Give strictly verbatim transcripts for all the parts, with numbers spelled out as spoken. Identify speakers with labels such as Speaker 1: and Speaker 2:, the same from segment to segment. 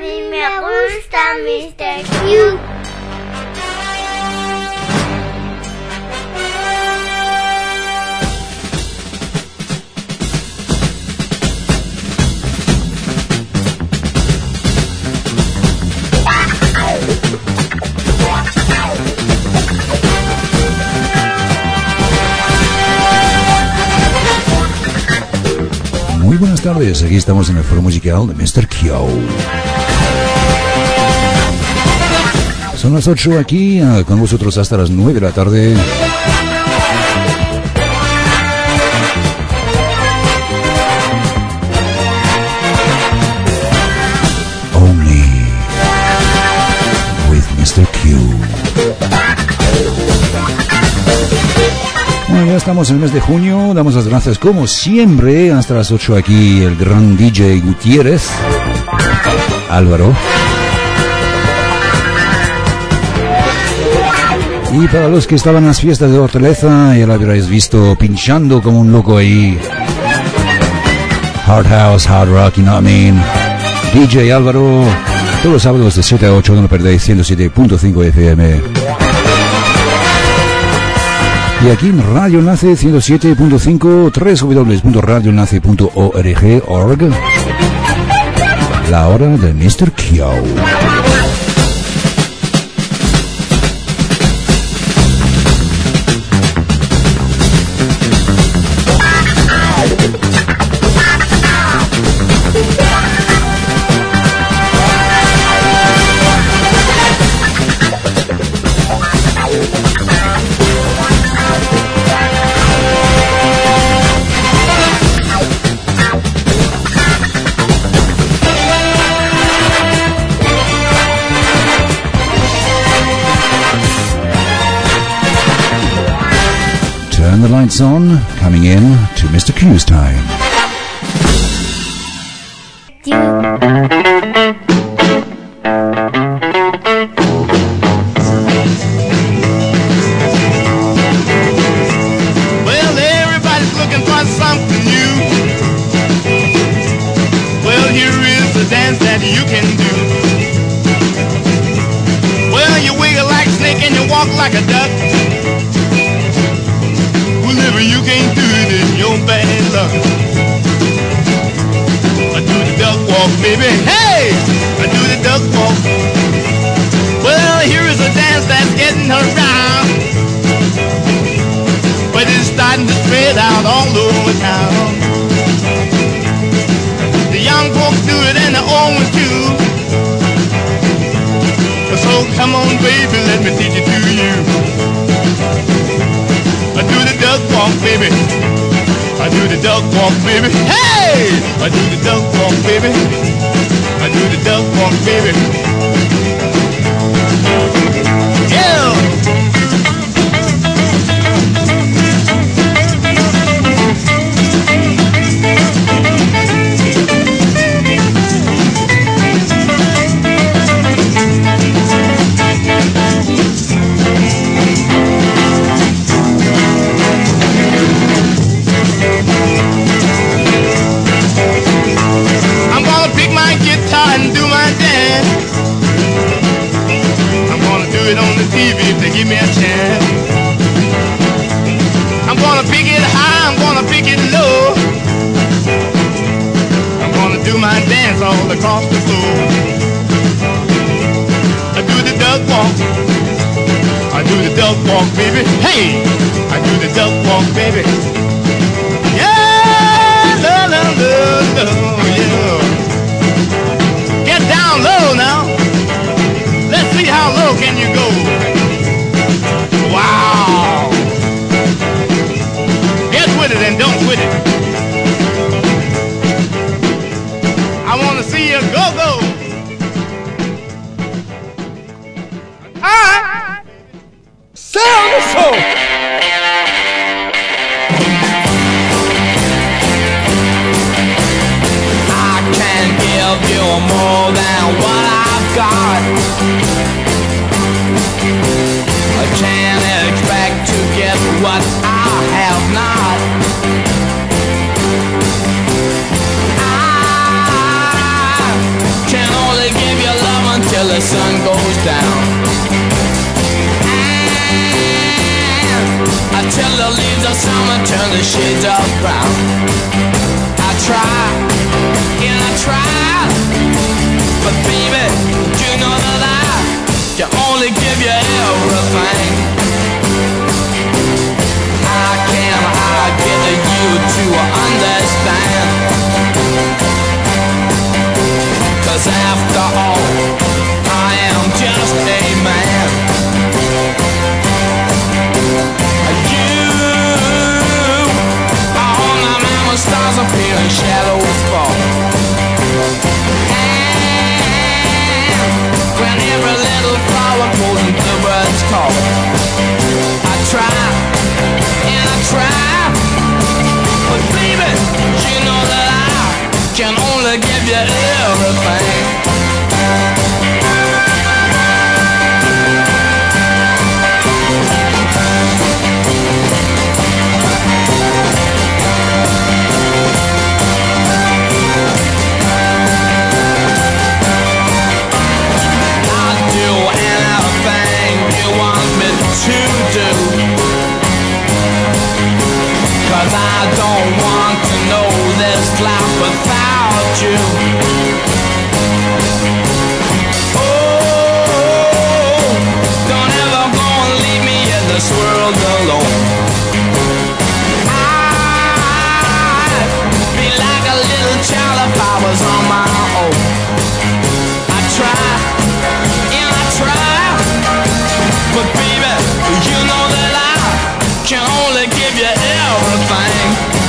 Speaker 1: mí me gusta mister Q.
Speaker 2: Muy buenas tardes, aquí estamos en el foro musical de mister Q. Son las ocho aquí, con vosotros hasta las nueve de la tarde. Only with mister Q. Bueno, ya estamos en el mes de junio, damos las gracias como siempre, hasta las ocho aquí el gran D J Gutiérrez, Álvaro. Y para los que estaban en las fiestas de Hortaleza, ya lo habréis visto pinchando como un loco ahí. Hard House, Hard Rock, you know what I mean. D J Álvaro, todos los sábados de siete a ocho, no lo perdéis, ciento siete punto cinco F M. Y aquí en Radio Enlace ciento siete punto cinco, doble u doble u doble u punto radio enlace punto org, la hora de mister Q. Turn the lights on, coming in to mister Q's time.
Speaker 3: Well, everybody's looking for something new. Well, here is a dance that you can do. Well, you wiggle like a snake and you walk like a duck. You can't do it in your bad luck. I do the duck walk, baby. Hey! I do the duck walk. Well, here is a dance that's getting around, but it's starting to spread out all over town. The young folks do it and the old ones too. So come on, baby, let me teach it to you. I do the duck walk, baby. I do the duck walk, baby. Hey! I do the duck walk, baby. I do the duck walk, baby. Yeah! And do my dance. I'm gonna do it on the T V if they give me a chance. I'm gonna pick it high, I'm gonna pick it low. I'm gonna do my dance all across the floor. I do the duck walk. I do the duck walk, baby. Hey! I do the duck walk, baby. Yeah! La, la, la, la, yeah. Get down low now. Let's see how low can you go. Wow. Get with it and don't quit it. I want to see you go, go. I sound so. More than what I've got. I can't expect to get what I have not. I can only give you
Speaker 4: the sun goes down. And until the leaves of summer turn the shades of brown. I try, and I try, but baby, you know that I can only give you everything. I can I get you to understand? 'Cause after all, I am just a man. You are on the mountain, stars appear and shadows fall. And when every little flower goes and the birds call, I try and I try, but baby, you know that I can only give you everything. I'll do anything you want me to do, 'cause I don't want to know this life without you. Oh, don't ever go and leave me in this world alone. I'd be like a little child if I was on my own. I try, and I try, but baby, you know that I can only give you everything.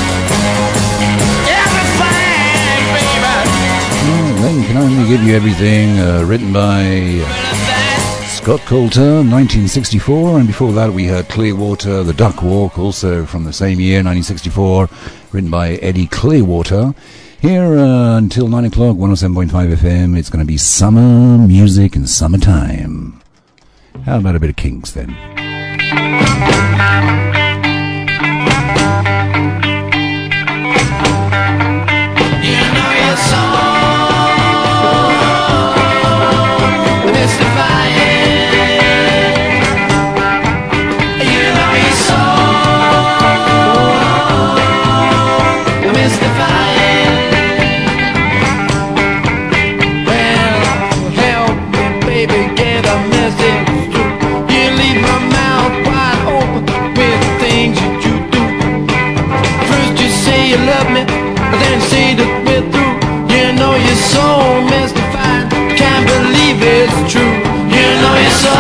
Speaker 4: Everything, baby.
Speaker 2: Well, then can only give you everything. Uh, written by Scott Coulter, nineteen sixty-four, and before that we heard Clearwater, The Duck Walk, also from the same year, nineteen sixty-four, written by Eddie Clearwater. Here uh, until nine o'clock, one oh seven point five F M. It's going to be summer music and summertime. How about a bit of Kinks then?
Speaker 4: You know you're so mystifying. You know you're so mystifying. Well, help me, baby, get a message through. You leave my mouth wide open with things that you do. First you say you love me, but then say that we're through. You know you're so mystified, can't believe it's true. You know you're so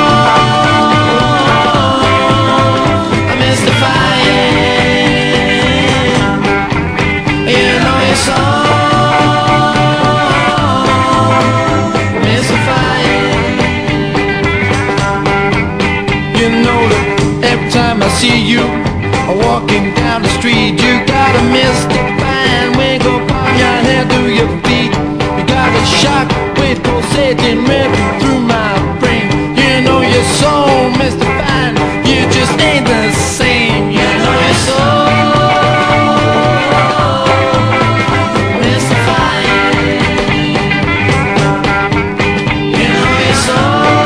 Speaker 4: mystifying. You know you're so mystifying. You know that every time I see you walking down the street, you got a mystifying wink upon your head to your feet. You got a shock wave pulsating right through my brain. You know you're so mystifying, you just ain't the same. You know you're so mystifying. You know you're so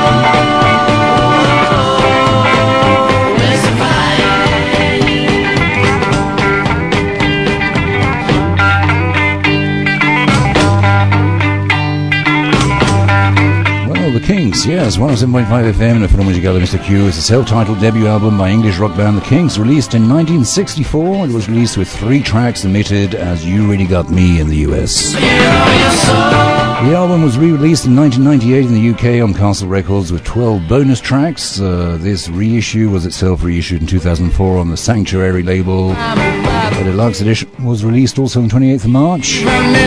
Speaker 2: The Kinks, yes, one oh seven point five F M and a film musicale, Mister Q. It's a self-titled debut album by English rock band The Kinks, released in nineteen sixty-four. It was released with three tracks emitted as You Really Got Me in the U S. The album was re-released in nineteen ninety-eight in the U K on Castle Records with twelve bonus tracks. Uh, this reissue was itself reissued in two thousand four on the Sanctuary label. The deluxe edition was released also on the twenty-eighth of March.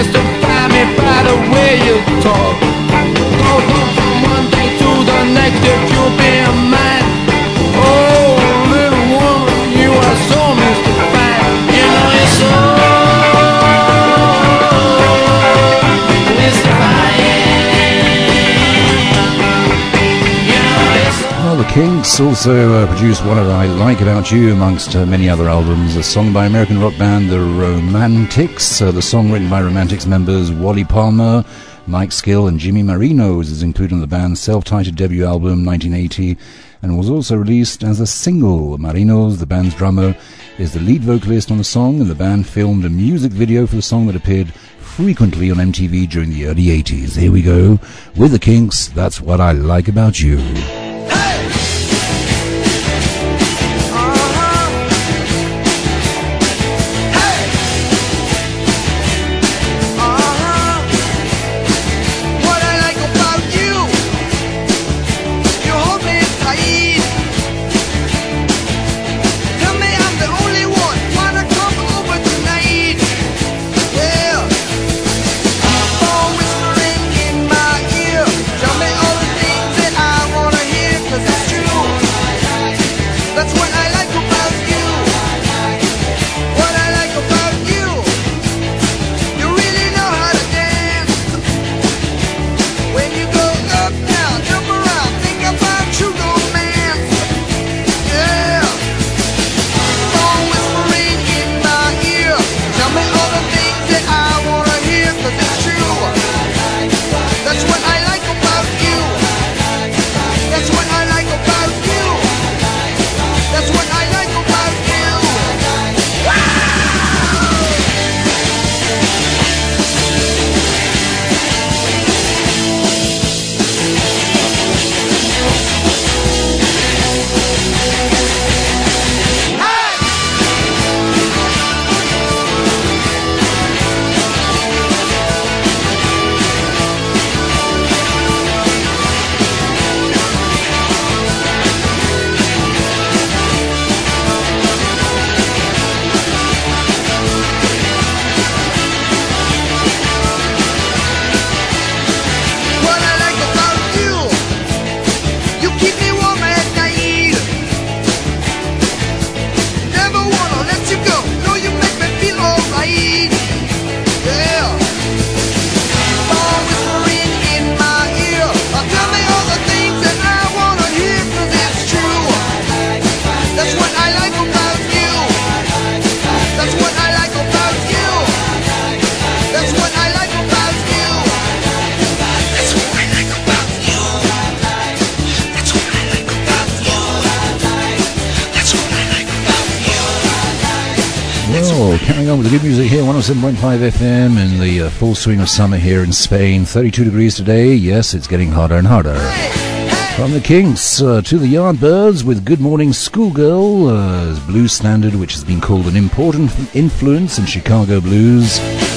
Speaker 4: Next, if you'll be a man, oh little woman, you are so mystified. You know you're so mystifying. You know you're so.
Speaker 2: Well, the Kinks also uh, produced What I Like About You amongst uh, many other albums. A song by American rock band The Romantics. Uh, the song written by Romantics members Wally Palmer, Mike Skill and Jimmy Marinos is included on the band's self-titled debut album nineteen eighty and was also released as a single. Marinos, the band's drummer, is the lead vocalist on the song, and the band filmed a music video for the song that appeared frequently on M T V during the early eighties. Here we go with the Kinks, That's What I Like About You. Carrying on with the good music here, one oh seven point five F M in the uh, full swing of summer here in Spain. thirty-two degrees today. Yes, it's getting harder and harder. From the Kinks uh, to the Yardbirds with Good Morning Schoolgirl, uh, blues standard, which has been called an important influence in Chicago blues.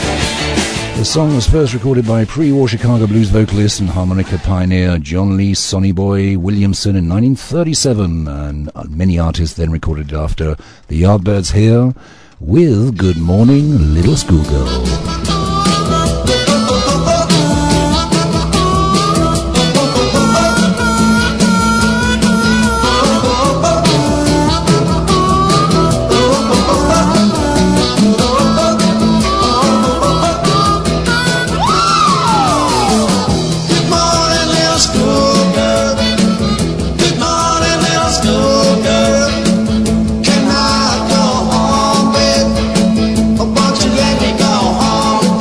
Speaker 2: The song was first recorded by pre-war Chicago blues vocalist and harmonica pioneer John Lee Sonny Boy Williamson in nineteen thirty-seven, and many artists then recorded it after. The Yardbirds here with Good Morning Little Schoolgirl.
Speaker 5: Won't you let me go home?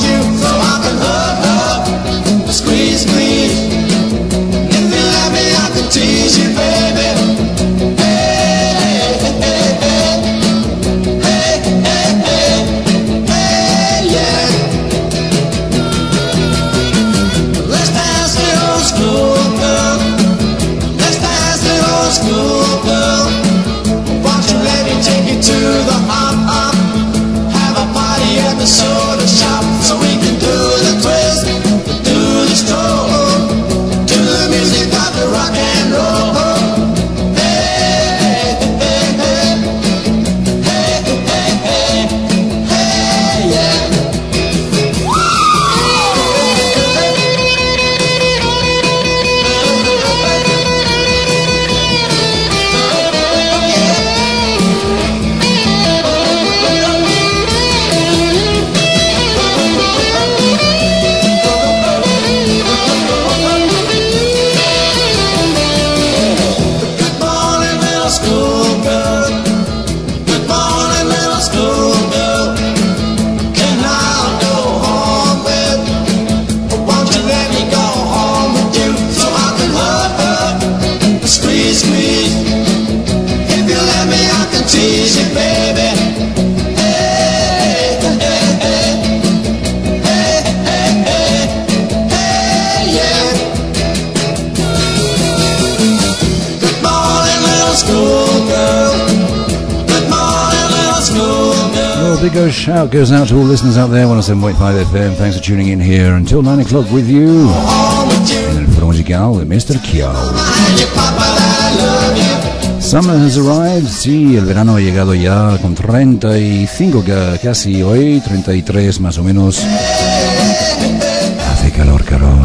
Speaker 2: big go shout goes out to all listeners out there, one oh seven point five F M. Thanks for tuning in here until nine o'clock with you en el foro musical de mister Kyo. Summer has arrived, sí, el verano ha llegado ya con treinta y cinco casi hoy, treinta y tres más o menos. Hace calor, calor.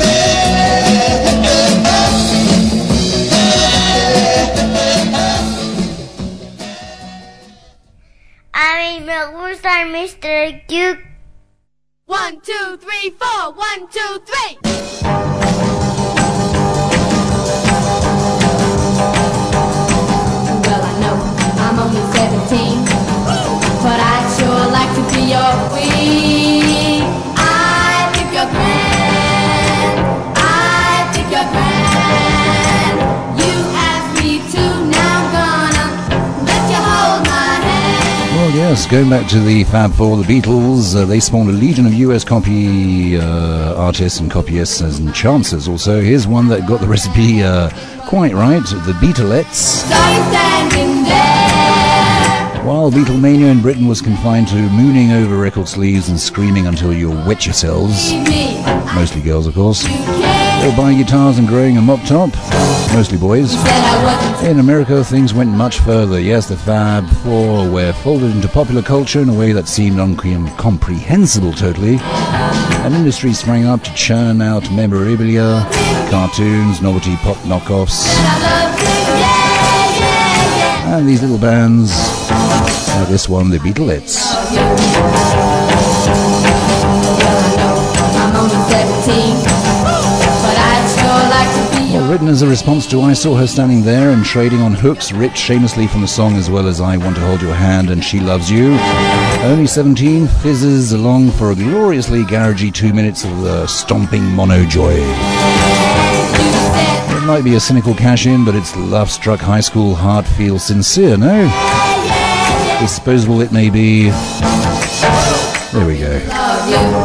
Speaker 1: A mí me gusta el mister Q.
Speaker 5: One, two, three, four. One, two, three. Well, I know I'm only seventeen, but I'd sure like to be your queen. I think you're grand. I think you're grand. You asked me to, now I'm gonna let you hold my hand.
Speaker 2: Well, yes, going back to the Fab Four, the Beatles, uh, they spawned a legion of U S copy uh, artists and copyists and chancers also. Here's one that got the recipe uh, quite right, the Beatlettes.
Speaker 5: Saw you standing there.
Speaker 2: While Beatlemania in Britain was confined to mooning over record sleeves and screaming until you wet yourselves,
Speaker 5: Me,
Speaker 2: mostly girls of course,
Speaker 5: you care.
Speaker 2: they were buying guitars and growing a mop top, mostly boys.
Speaker 5: Said I wasn't.
Speaker 2: In America, things went much further. Yes, the Fab Four were folded into popular culture in a way that seemed incomprehensible totally. An industry sprang up to churn out memorabilia, cartoons, novelty pop knockoffs,
Speaker 5: I love you, yeah, yeah, yeah.
Speaker 2: and these little bands, like this one, the Beatlettes.
Speaker 5: Well, I know I'm only seventeen, but I'd sure like to be
Speaker 2: Well,
Speaker 5: your.
Speaker 2: written as a response to I Saw Her Standing There and trading on hooks ripped shamelessly from the song as well as I Want to Hold Your Hand and She Loves You. Only seventeen fizzes along for a gloriously garagey two minutes of the stomping mono joy. It might be a cynical cash-in, but it's love-struck high school heart feels sincere, no? Disposable it may be. There we go.
Speaker 5: Love you.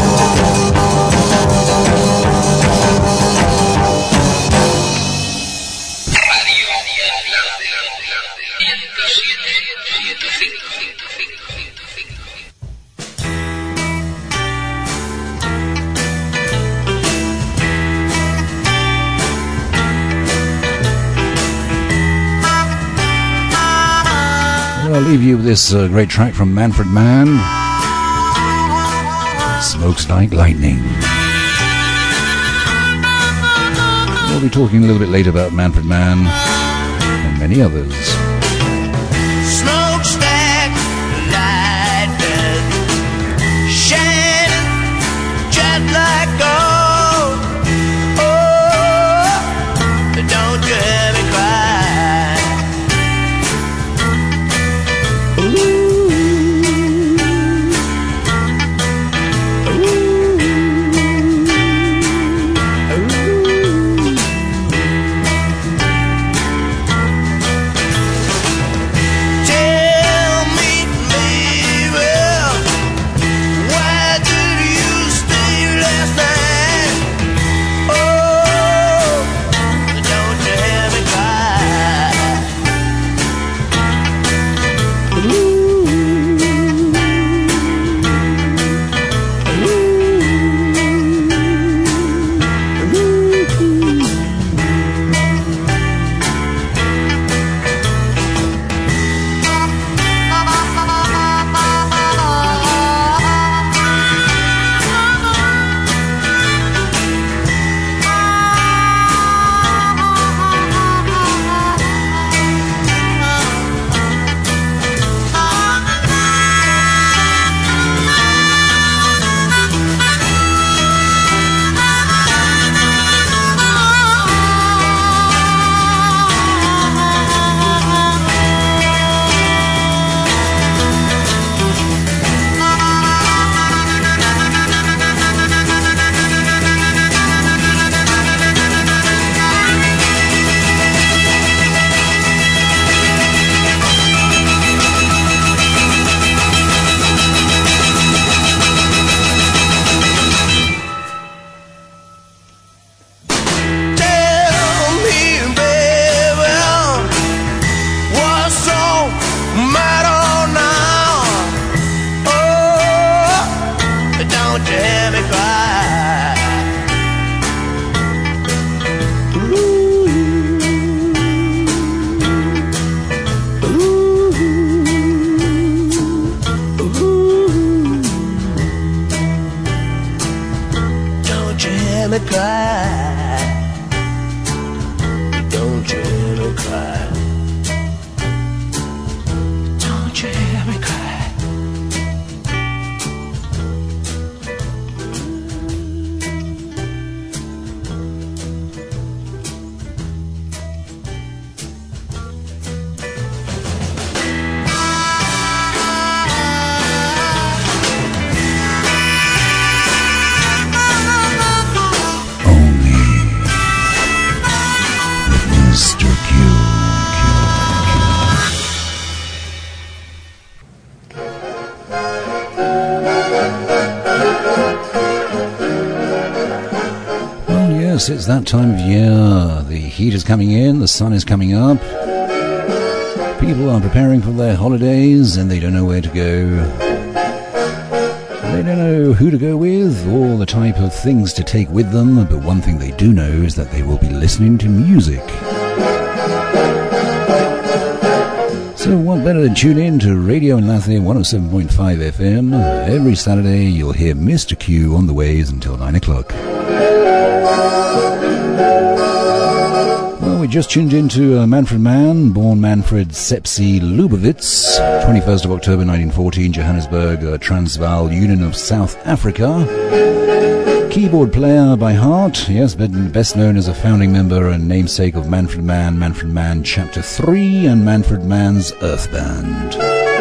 Speaker 2: Well, I'll leave you with this uh, great track from Manfred Mann. Smokes Like Lightning. We'll be talking a little bit later about Manfred Mann and many others.
Speaker 3: Smokestack lightning, shining just like gold. Oh, don't you hear me cry?
Speaker 6: cry. Don't you hear me cry. Don't you hear me cry.
Speaker 2: It's that time of year. The heat is coming in, the sun is coming up. People are preparing for their holidays and they don't know where to go. They don't know who to go with or the type of things to take with them, but one thing they do know is that they will be listening to music. So what better than tune in to Radio Enlace one oh seven point five F M. Every Saturday you'll hear Mister Q on the waves until nine o'clock. Well, we just tuned into uh, Manfred Mann, born Manfred Sepsi Lubowitz, twenty-first of October nineteen fourteen, Johannesburg, uh, Transvaal, Union of South Africa. Keyboard player by heart, yes, but best known as a founding member and namesake of Manfred Mann, Manfred Mann Chapter three, and Manfred Mann's Earth Band.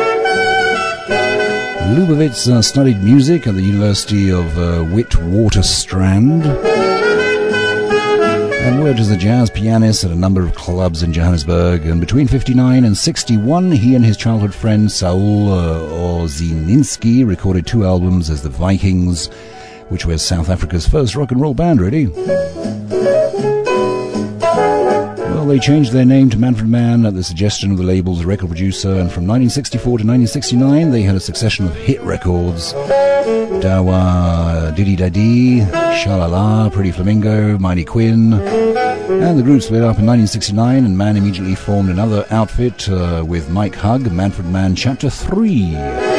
Speaker 2: Lubowitz uh, studied music at the University of uh, Witwatersrand and worked as a jazz pianist at a number of clubs in Johannesburg. And between fifty-nine and sixty-one, he and his childhood friend Saul uh, Orzininski recorded two albums as the Vikings, which was South Africa's first rock and roll band, really. Well, they changed their name to Manfred Mann at the suggestion of the label's record producer, and from nineteen sixty-four to nineteen sixty-nine, they had a succession of hit records. Dawa, Diddy Daddy, Shalala, Pretty Flamingo, Mighty Quinn. And the group split up in nineteen sixty-nine, and Mann immediately formed another outfit uh, with Mike Hugg, Manfred Mann Chapter three.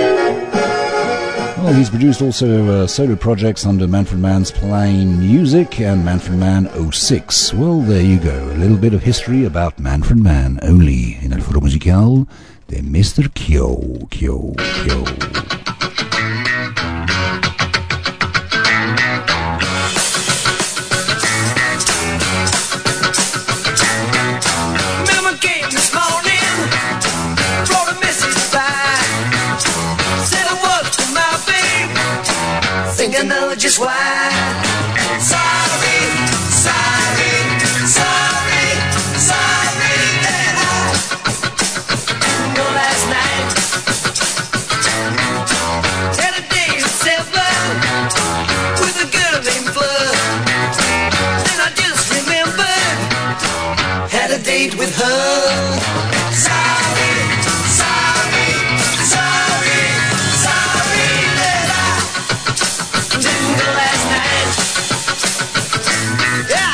Speaker 2: Well, he's produced also uh, solo projects under Manfred Mann's Plain Music and Manfred Mann oh six. Well, there you go. A little bit of history about Manfred Mann, only in El Foro Musical de Mister Kyo, Kyo, Kyo.
Speaker 6: Think I know just why. Sorry, sorry, sorry, sorry that I didn't go last night. Had a day at seven with a girl named Flood. Then I just remembered, had a date with her. Sorry, sorry, sorry, sorry that I didn't go last night. Yeah.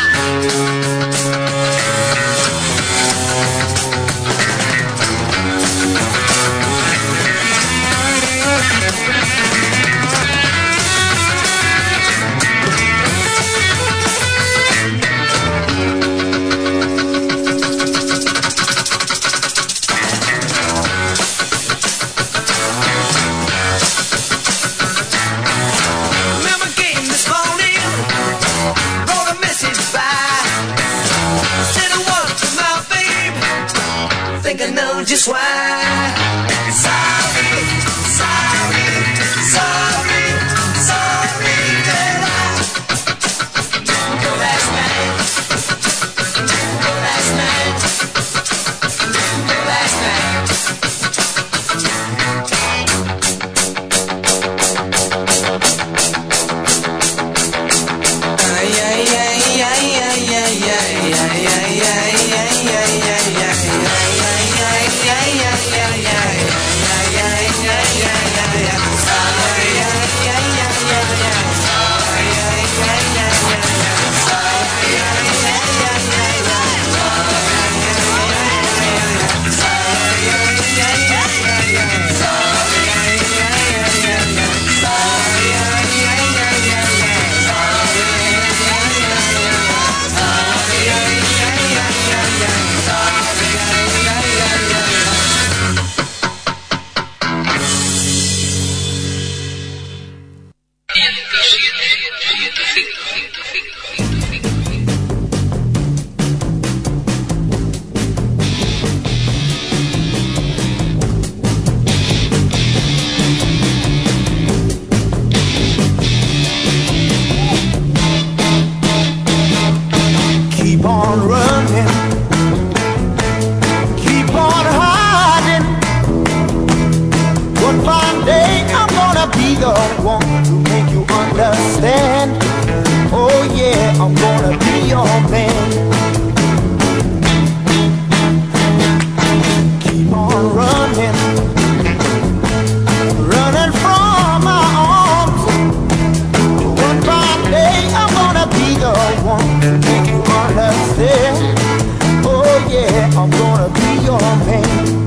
Speaker 6: Just why. Sorry, sorry, sorry, sorry that I didn't go last night. Didn't go last night. Didn't go last night. Ay, ay, ay, ay, ay, ay, ay, ay, ay,
Speaker 7: gonna be your man. Keep on running, running from my arms. One fine day I'm gonna be the one to make you understand. Oh yeah, I'm gonna be your man.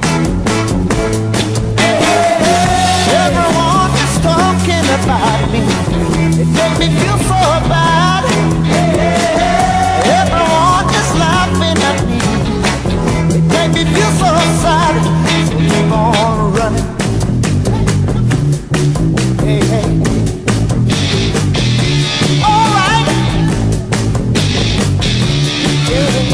Speaker 7: Everyone is talking about me. It makes me feel so bad. Everyone is laughing at me. It makes me feel so sad. So keep on running. Hey, hey. All right. Yeah.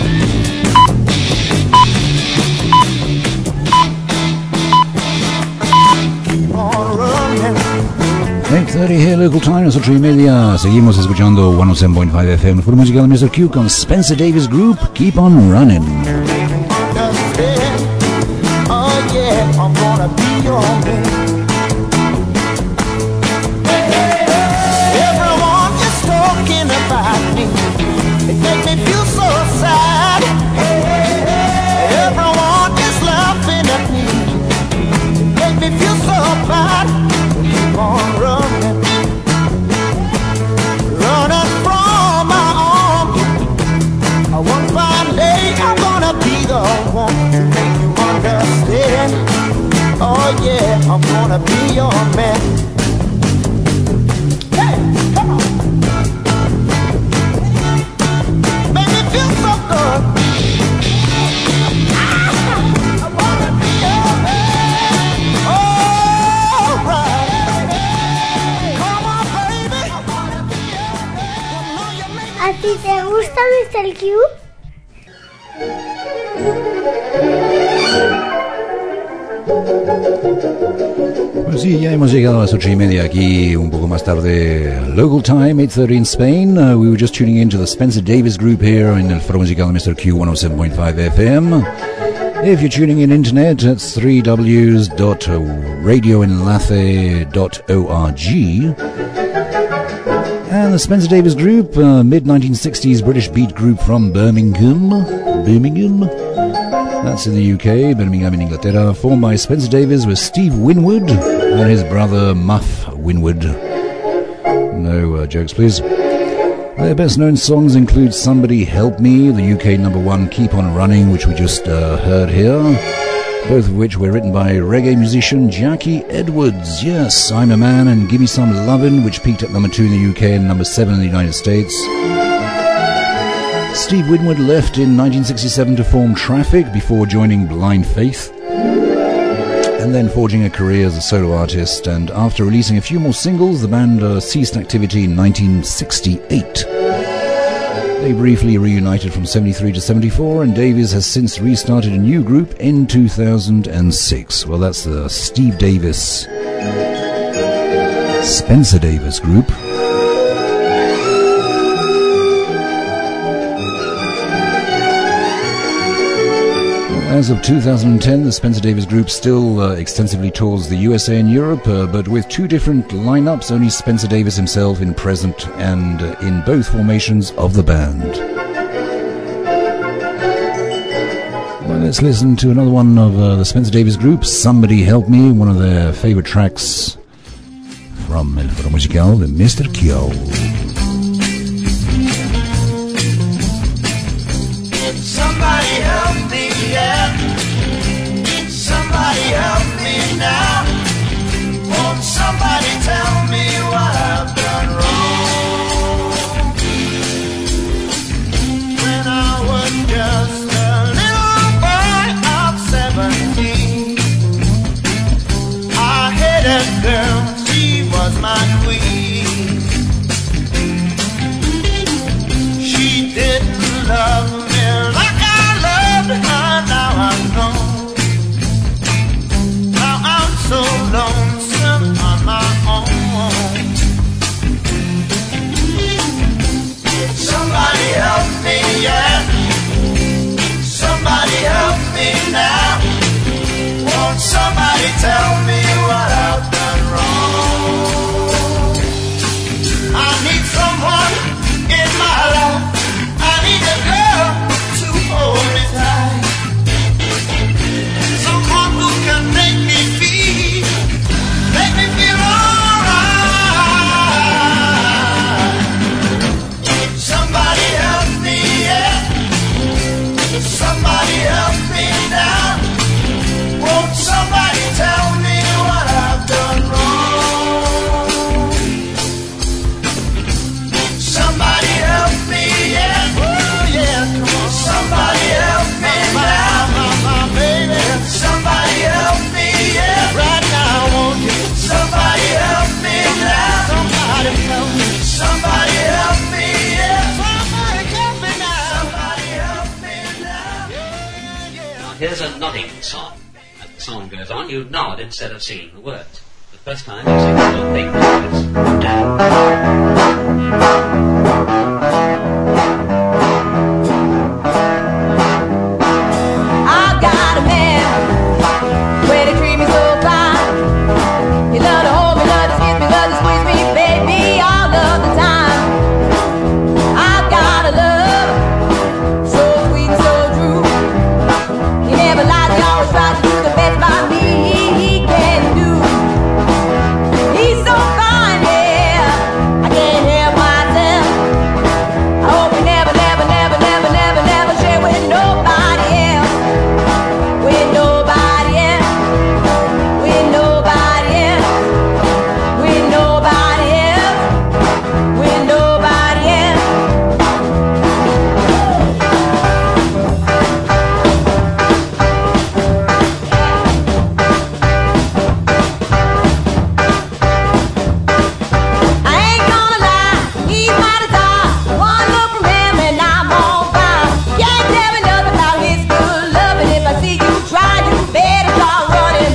Speaker 7: Keep on running.
Speaker 2: eight thirty here, local time, las ocho y media. Seguimos escuchando ciento siete punto cinco F M. Fue música de mister Q con Spencer Davis Group, Keep on Running.
Speaker 7: Understand? Oh yeah, I'm gonna be your man. Everyone is talking about me. It makes me feel so sad. Everyone is laughing at me. It makes me feel so bad. Keep on running, running from my arms. One fine day I'm gonna be the one to make you understand. Oh yeah, I'm gonna be your man. Hey, come on. Make me feel so good. I wanna be your man. All right. Come on, baby. I wanna be your man. Well, no, you make
Speaker 1: ¿A ti te gusta mister Q?
Speaker 2: Pues sí, ya hemos llegado a las ocho y media aquí, un poco más tarde, local time, eight thirty in Spain. Uh, we were just tuning into the Spencer Davis Group here in El Foro Musical mister Q one oh seven point five F M. If you're tuning in internet, it's three w dot radio enlace dot org. And the Spencer Davis Group, uh, mid nineteen sixties British beat group from Birmingham. Birmingham? That's in the U K, Birmingham in Inglaterra, formed by Spencer Davis with Steve Winwood and his brother Muff Winwood. No uh, jokes, please. Their best known songs include Somebody Help Me, the U K number one Keep On Running, which we just uh, heard here, both of which were written by reggae musician Jackie Edwards. Yes, I'm a Man and Gimme Some Lovin', which peaked at number two in the U K and number seven in the United States. Steve Winwood left in nineteen sixty-seven to form Traffic before joining Blind Faith, and then forging a career as a solo artist. And after releasing a few more singles, the band uh, ceased activity in nineteen sixty-eight. They briefly reunited from seventy-three to seventy-four, and Davis has since restarted a new group in two thousand six. Well, that's the Steve Davis Spencer Davis Group. As of two thousand ten, the Spencer Davis Group still uh, extensively tours the U S A and Europe, uh, but with two different lineups, only Spencer Davis himself in present and uh, in both formations of the band. Well, let's listen to another one of uh, the Spencer Davis Group, Somebody Help Me, one of their favorite tracks from El Foro Musical de mister Q.
Speaker 7: Somebody help me, yeah. Somebody help me now. Won't somebody tell me what I've done wrong? When I was just a little boy of seventeen, I had a girl, she was my queen. She didn't love me like I loved her, now I know. Now I'm so lonesome on my own. Somebody help me, yeah. Somebody help me now. Won't somebody tell me what I've done wrong? I need someone in my somebody help me now? Won't somebody tell me what I've done wrong? Somebody help me, yeah, oh yeah, come on. Somebody help me now, my, my baby. Somebody help me, yeah, right now, won't you? Somebody help me now. Somebody help me. Somebody help me, yeah. Somebody help me now. Somebody help me now. Yeah, yeah.
Speaker 8: Now here's a nodding song. As the song goes on, you nod instead of singing the words. The first time you sing the whole thing
Speaker 5: I got a man, where they treat me so fine. He love to hold me, love to kiss me, love to squeeze me, baby, all of the time. I got a love, so sweet and so true. He never lies, he always tries to do the best by me he can do. He's so fine, yeah, I can't help myself. I hope he never, never, never, never, never, never share with nobody else. With nobody else. With nobody else. With nobody else. With nobody else. I ain't gonna lie, he's mighty tall. One look from him and I'm on fire. Can't tell me nothing about his good loving. If I see you try, you better start running.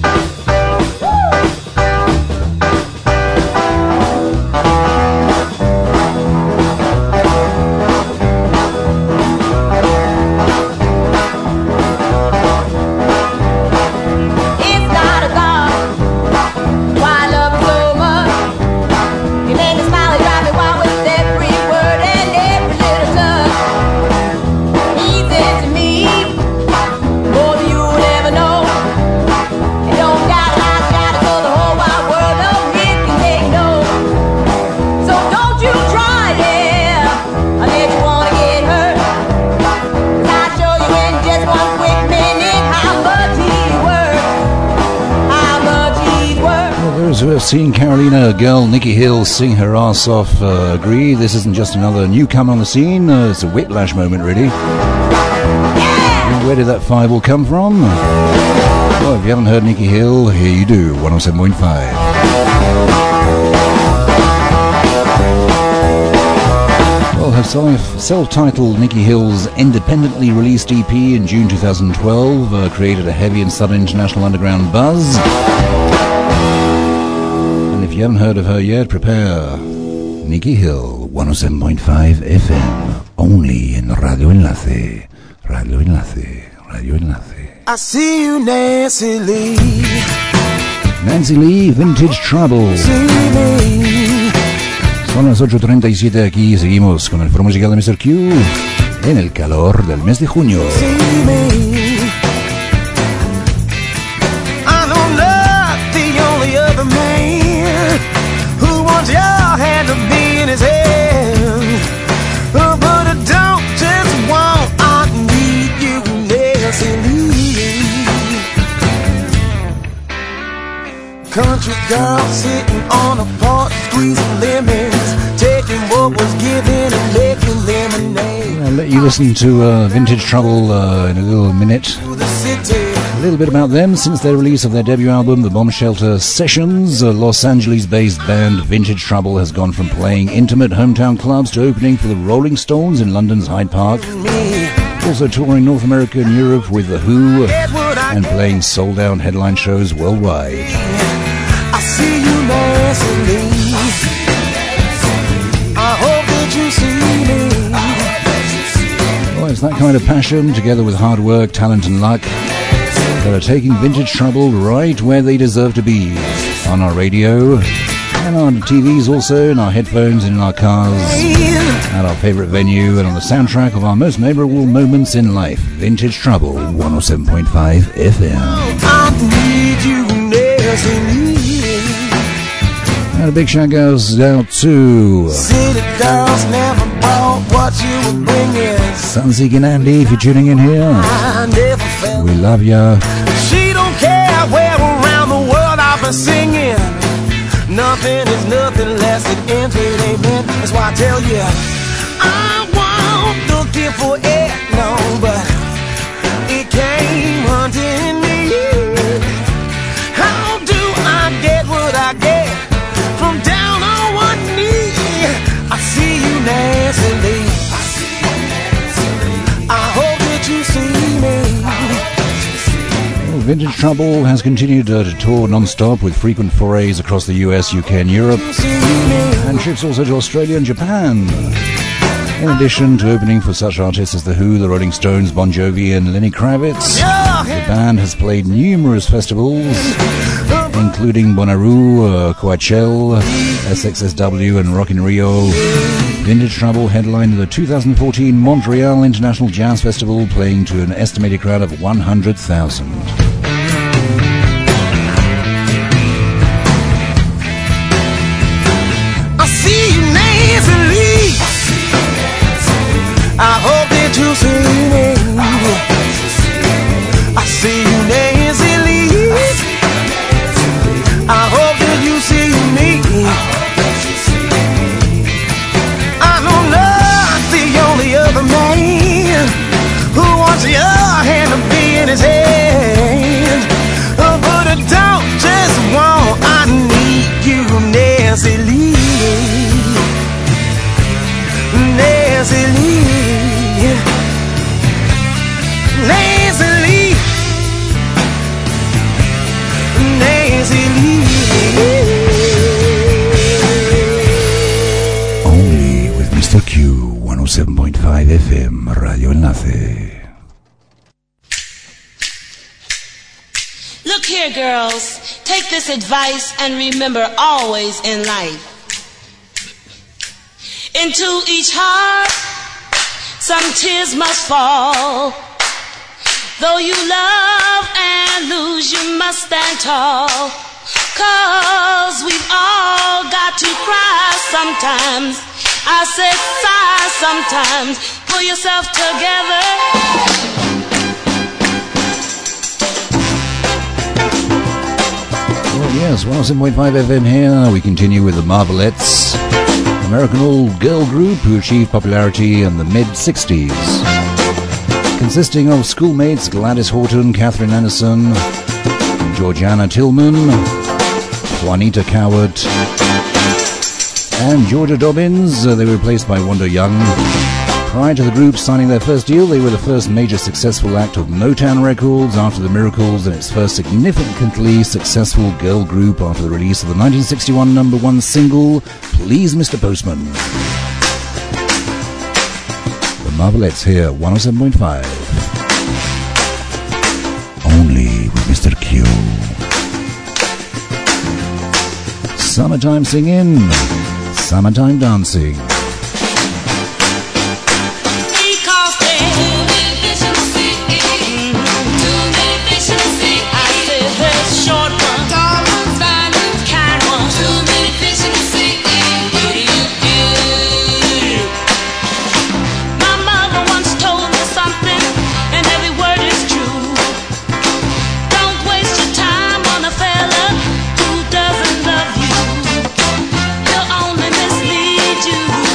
Speaker 5: It's not a God, why I love him so much. He made me smile and drive me wild with every word and every little touch. He's into me, more than you'll ever know. And don't gotta lie, gotta tell the whole wide world of him can take no. So don't you try, yeah, unless you wanna get hurt. 'Cause I'll show you in just one quick minute how much he's worth. How much he's worth.
Speaker 2: Well, those who have seen Carolina girl Nikki Hill sing her ass off uh, agree this isn't just another newcomer on the scene, uh, it's a whiplash moment, really. Where did that five all come from? Well, if you haven't heard Nikki Hill, here you do, one oh seven point five. Well, her self- self-titled Nikki Hill's independently released E P in June twenty twelve uh, created a heavy and sudden international underground buzz. And if you haven't heard of her yet, prepare. Nikki Hill, one oh seven point five F M, only in Radio Enlace. Radio Enlace, Radio Enlace.
Speaker 7: I see you, Nancy Lee.
Speaker 2: Nancy Lee, Vintage Trouble.
Speaker 7: See me.
Speaker 2: Son las ocho treinta y siete aquí y seguimos con el foro musical de mister Q en el calor del mes de junio.
Speaker 7: See me. I know not the only other man who wants your hand to be in his hand. Oh, but I don't just want, I need you, Nancy Lee. Country girl sitting on a porch, squeezing lemons, taking what was given and making lemonade.
Speaker 2: I'll let you listen to uh, Vintage Trouble uh, in a little minute.
Speaker 7: To the city.
Speaker 2: A little bit about them. Since their release of their debut album, The Bomb Shelter Sessions, a Los Angeles-based band Vintage Trouble has gone from playing intimate hometown clubs to opening for the Rolling Stones in London's Hyde Park. Also touring North America and Europe with The Who and playing sold-out headline shows worldwide.
Speaker 7: I see you, Nancy Lee. I hope that you see me.
Speaker 2: Well, it's that kind of passion, together with hard work, talent and luck, that are taking Vintage Trouble right where they deserve to be. On our radio, and on T Vs also, in our headphones, and in our cars, at our favourite venue, and on the soundtrack of our most memorable moments in life. Vintage Trouble, one oh seven point five F M.
Speaker 7: I need you, Nancy Lee.
Speaker 2: And a big shout goes out to
Speaker 7: City girls never bought what what you were bringing.
Speaker 2: Sanzig and Andy, if you're tuning in here,
Speaker 7: I never felt.
Speaker 2: we love ya.
Speaker 7: She don't care where around the world I've been singing. Nothing is nothing less than entertainment. That's why I tell you, I won't looking for it, no, but it came hunting me. How do I get what I get from down on one knee? I see you, Nancy Lee. I hope that you see me.
Speaker 2: Well, Vintage Trouble has continued uh, to tour non-stop with frequent forays across the U S, U K and Europe, and trips also to Australia and Japan. In addition to opening for such artists as The Who, The Rolling Stones, Bon Jovi and Lenny Kravitz, the band has played numerous festivals, including Bonnaroo, uh, Coachella, S X S W and Rock in Rio. Vintage Trouble headlined the two thousand fourteen Montreal International Jazz Festival, playing to an estimated crowd of one hundred thousand.
Speaker 7: I see you, Nancy Lee. I hope that you see me. I see you, Nancy Lee. I hope that you see me. I know not the only other man who wants your hand to be in his hand, but I don't just want. I need you, Nancy Lee. Nancy Lee. Nancy Lee. Nancy Lee.
Speaker 2: Only with Mister Q, one oh seven point five F M, Radio Enlace.
Speaker 9: Look here, girls. Take this advice and remember always in life. Into each heart, some tears must fall. Though you love and lose, you must stand tall. Cause we've all got to cry sometimes. I said sigh sometimes. Pull yourself together.
Speaker 2: Well, yes, one oh seven point five F M here. We continue with the Marvelettes, American all-girl group who achieved popularity in the mid-sixties. Consisting of schoolmates Gladys Horton, Catherine Anderson, Georgiana Tillman, Juanita Cowart, and Georgia Dobbins. Uh, they were replaced by Wanda Young. Prior to the group signing their first deal, they were the first major successful act of Motown Records after the Miracles, and its first significantly successful girl group after the release of the nineteen sixty-one number one single, Please Mister Postman. The Marvelettes here, one oh seven point five. Only with Mister Q. Summertime singing, summertime dancing.
Speaker 9: He'll only mislead you.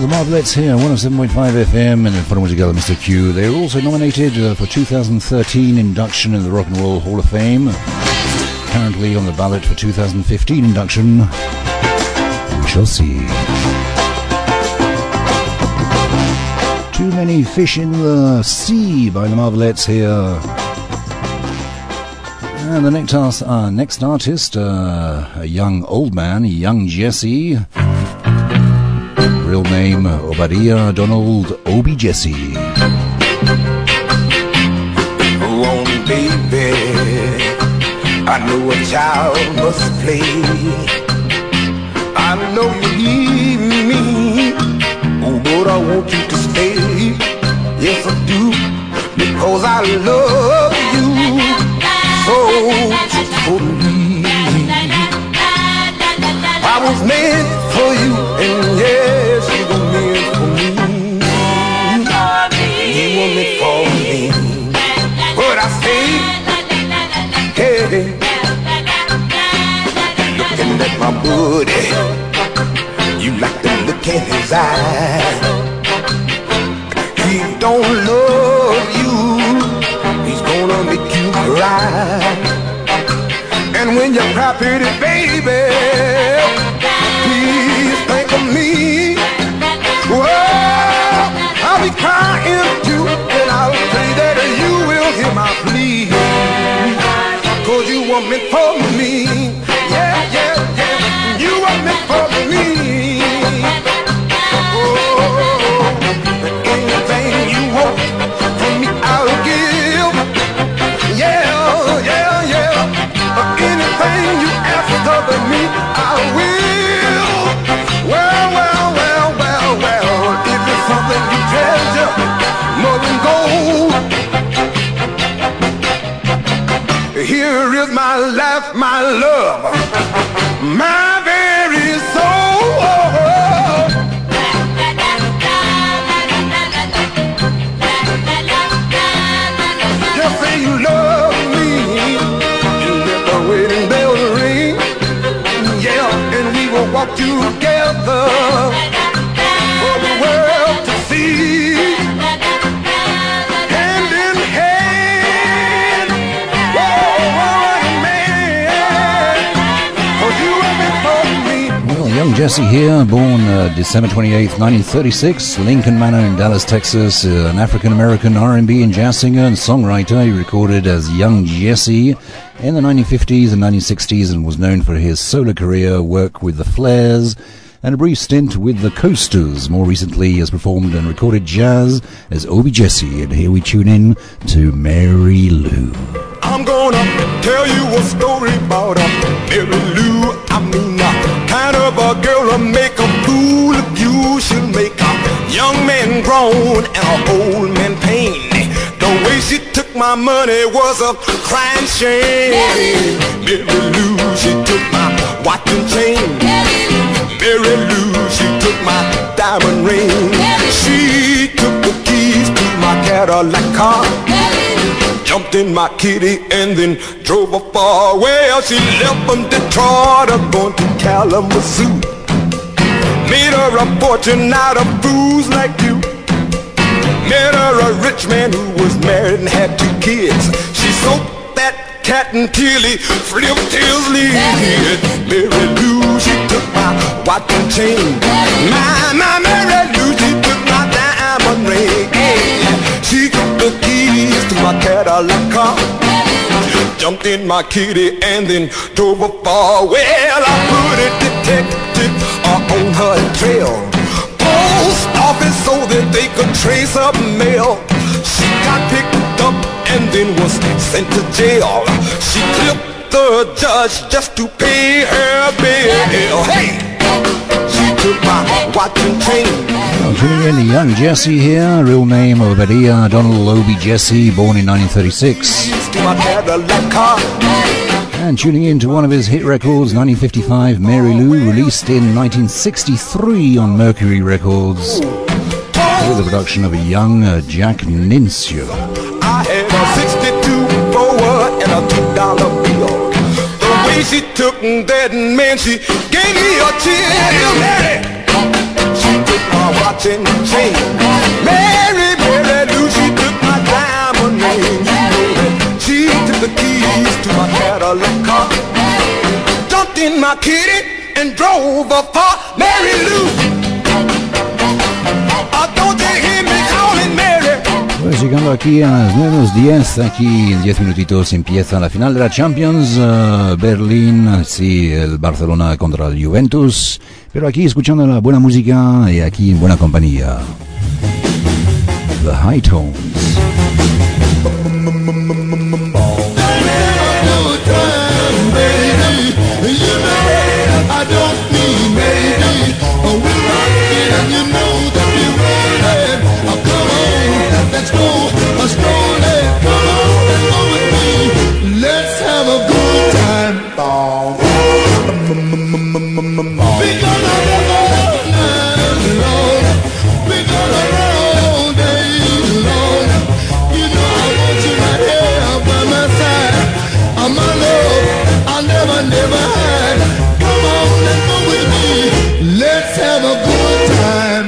Speaker 2: the Marvelettes here, one oh seven point five F M, and then put them together, Mister Q. They were also nominated uh, for two thousand thirteen induction in the Rock and Roll Hall of Fame. Currently on the ballot for two thousand fifteen induction. We shall see. Too Many Fish in the Sea by the Marvelettes here. And the next, uh, next artist, uh, a young old man, young Jesse. Real name, Obadiah Donald Obi Jesse.
Speaker 7: Oh, baby, I know a child must play. I know you need me, oh, but I want you to stay. Yes, I do, because I love you so totally. I was made for you, and yes, you were made for me. You were made for me. But I say, hey, looking at my buddy, you like to look in his eyes. He don't love you, he's gonna make you cry. And when you cry, pretty baby, please think of me. Well, I'll be crying too, and I'll pray that you will hear my plea. Cause you were meant for me. Yeah, yeah, yeah, you were meant for me. Anything you want from me, I'll give. Yeah, yeah, yeah. Anything you ask of me, I will. Well, well, well, well, well. If it's something you treasure more than gold, here is my life, my love, my very soul. Just say you love me, you let the wedding bells ring, yeah, and we will walk together for the world to see, hand in hand, oh, man, 'cause you are meant for me.
Speaker 2: Well, young Jesse here, born uh, December twenty-eighth, nineteen thirty-six, Lincoln Manor in Dallas, Texas, uh, an African-American R and B and jazz singer and songwriter. He recorded as Young Jesse in the nineteen fifties and nineteen sixties and was known for his solo career, work with the Flares, and a brief stint with the Coasters. More recently, he has performed and recorded jazz as Obi Jesse, and here we tune in to Mary Lou.
Speaker 7: I'm gonna tell you a story about a Mary Lou. I mean, a kind of a girl to make a fool of you. She'll make a young man groan and an old man pain. The way she took my money was a crying shame. Mary Lou, she took my watch and chain. Mary Lou, she took my diamond ring. She took the keys to my Cadillac car. Jumped in my kitty and then drove her far. Well, she left from Detroit, I'm going to Kalamazoo. Made her a fortune out of fools like you. Met her a rich man who was married and had two kids. She soaked that cat until he flipped his lid. Mary Lou, she took my watch and chain. My, my Mary Lou, she took my diamond ring. She took the keys to my Cadillac car. Jumped in my kitty and then drove her far. Well, I put a detective uh, on her trail. Post office so that they could trace her mail. She got picked up and then was sent to jail. She clipped the judge just to pay her bill. Hey! She took my watch and chain.
Speaker 2: Well, tuning in to Young Jesse here, real name Obadiah Donald Obi Jesse, born in nineteen thirty-six. And tuning in to one of his hit records, nineteen fifty-five, Mary Lou, released in nineteen sixty-three on Mercury Records, with the production of a young uh, Jack Nincio.
Speaker 7: I had a sixty-two forward and a two dollar bill. The way she took that man, she gave me a chill. She took my watch and chain. Mary, Mary Lou, she took my diamond ring. You know that she took the keys to my Cadillac car, jumped in my kitty and drove her far. Mary Lou, oh, don't you hear me calling Mary?
Speaker 2: Pues llegando aquí a las nueve menos diez, aquí en diez minutitos empieza la final de la Champions, uh, Berlín, sí, el Barcelona contra el Juventus, pero aquí escuchando la buena música y aquí en buena compañía. The High Tones.
Speaker 10: Let's go, let's go, let's go, let's go with me. Let's have a good time. We're gonna rock all night long. We're gonna rock all day long. You know I want you right here by my side. I'm my love, I'll never, never hide. Come on, let's go with me. Let's have a good time.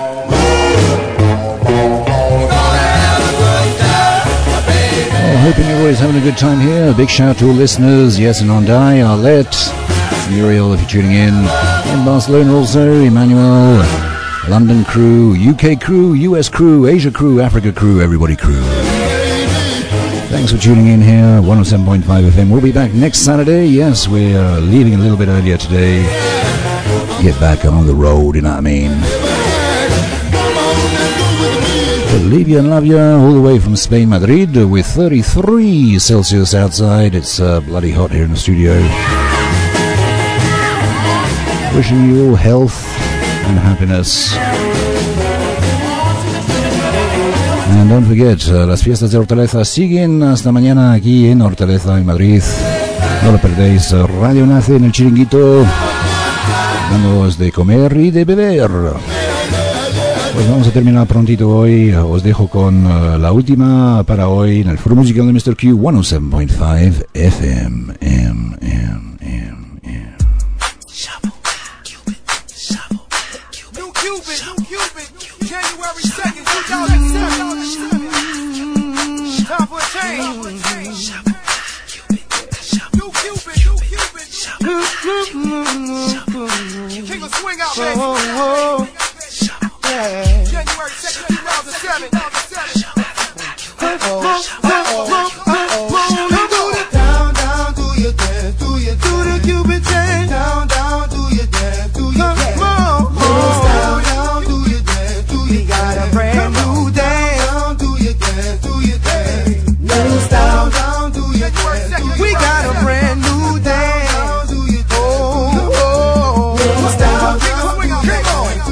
Speaker 2: Hoping everybody's having a good time here. A big shout out to all listeners. Yes, and Ondai, Arlette, Muriel, if you're tuning in. In Barcelona also, Emmanuel, London crew, U K crew, U S crew, Asia crew, Africa crew, everybody crew. Thanks for tuning in here. one oh seven point five F M. We'll be back next Saturday. Yes, we're leaving a little bit earlier today. Get back on the road, you know what I mean? Leave you and love you all the way from Spain, Madrid, with thirty-three Celsius outside. It's uh, bloody hot here in the studio. Wishing you all health and happiness. And don't forget, uh, las fiestas de Hortaleza siguen hasta mañana aquí en Hortaleza, en Madrid. No lo perdéis. Radio Nace en el Chiringuito, dándoos de comer y de beber. Pues vamos a terminar prontito hoy. Os dejo con uh, la última para hoy en el Foro Musical de mister Q, ciento siete punto cinco F M. M, M, M, M.
Speaker 11: New Cupid, New Cupid, January second, two thousand seven. Time for a change. New Cupid, New Cupid. King of swing out, baby. January second, two thousand seven. Down, down, do your dance, do your do the Cupid dance. Down, down, do your dance, do your dance. Down, down, do your dance, do your dance. Got a brand new dance. Down, do your dance, do your dance. New style, down, do your dance. We got a brand new dance. Down, do your dance. Oh, oh, new style, down, do your dance.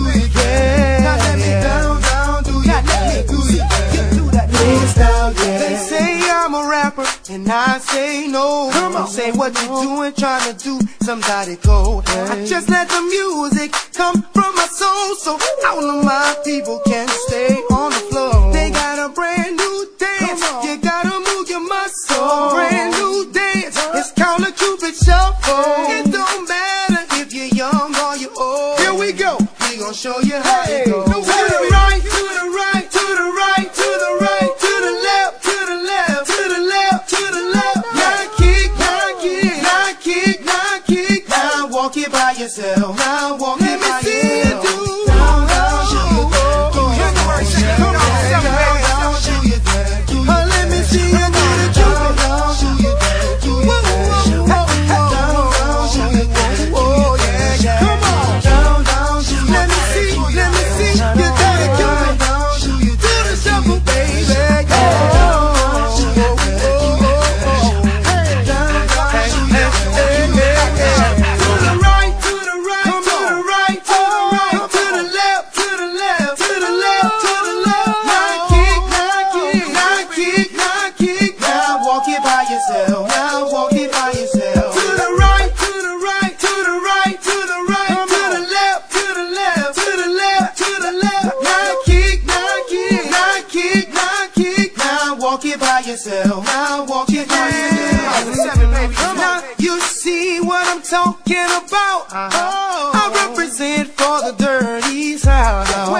Speaker 11: They say I'm a rapper, and I say no. Come on, say what you doing, trying to do somebody go. I just let the music come from my soul, so all of my people can stay on the floor. They got a brand new dance, you gotta move your muscle. Brand new dance, it's called a Cupid Shuffle. It don't matter if you're young or you're old. Here we go, we gon' show you how it goes. To the right, to the right, to the right, to the right, to the left, to the left, to the left, to the left. Now kick, now kick, now kick, now kick. Now walk it by yourself. Now walk it by yourself. Let me see you do. Down, down, do your dance, do your dance. Come on, down, down, do your dance, do your dance. Let me see you do the Cupid. Down, do your dance, do your dance. Down, down, do your dance, do your dance. Come on, down, down, do your dance. Let me see, let me see you do the Cupid. Do the shuffle, baby. Yourself. Now walk it by yourself. Now you see what I'm talking about. Uh-huh. I represent for the dirty South.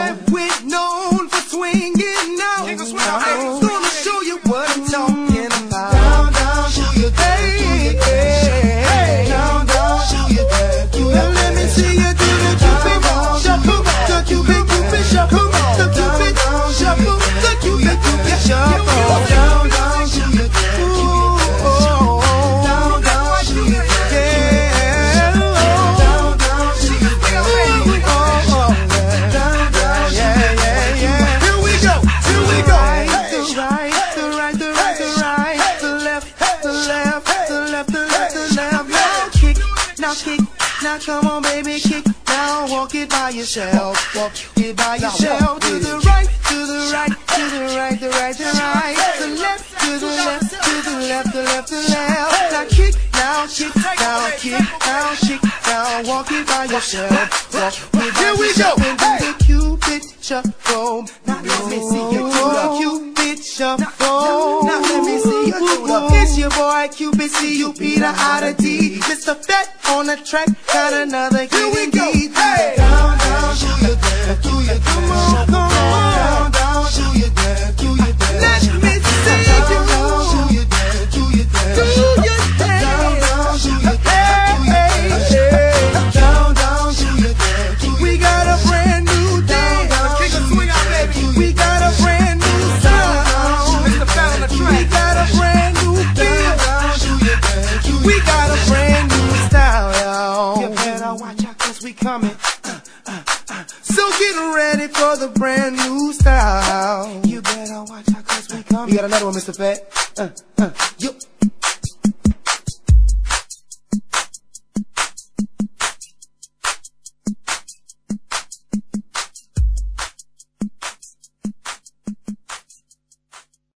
Speaker 11: come on, baby, kick now, walk it by yourself, walk it by yourself. To the right, to the right, to the right, the right, the right, to the left, to the left, to the left, the left, the left. Now kick now, kick now, kick now, kick now, walk it by yourself, walk it by
Speaker 10: Here we
Speaker 11: yourself.
Speaker 10: go.
Speaker 11: And do the Cupid shuffle. Now let me see you do the Cupid shuffle. Now let me see you do the. It's your boy Cupid, C U P the I to D. Mister Fat on the track, got another
Speaker 10: Here we
Speaker 11: hit
Speaker 10: go.
Speaker 11: indeed.
Speaker 10: Hey.
Speaker 11: Down, down, do your dance, do your dance. Come on, come on. Down, down, do your dance, do your dance. Let me see you do your dance, do your dance. Do your dance. Down, down, do your dance, do your dance. Down, down, do your dance, do your dance. We got a brand new dance.
Speaker 10: Kick a swing out, baby.
Speaker 11: We got a brand new sound.
Speaker 10: Mister Fat on the
Speaker 11: We
Speaker 10: track.
Speaker 11: got a brand new feel. We got a brand new style, y'all. You better watch out, cause we coming. Uh, uh, uh. So get ready for the brand new style. You better watch out, cause we coming. We got another one, Mister Fat. Uh, uh. You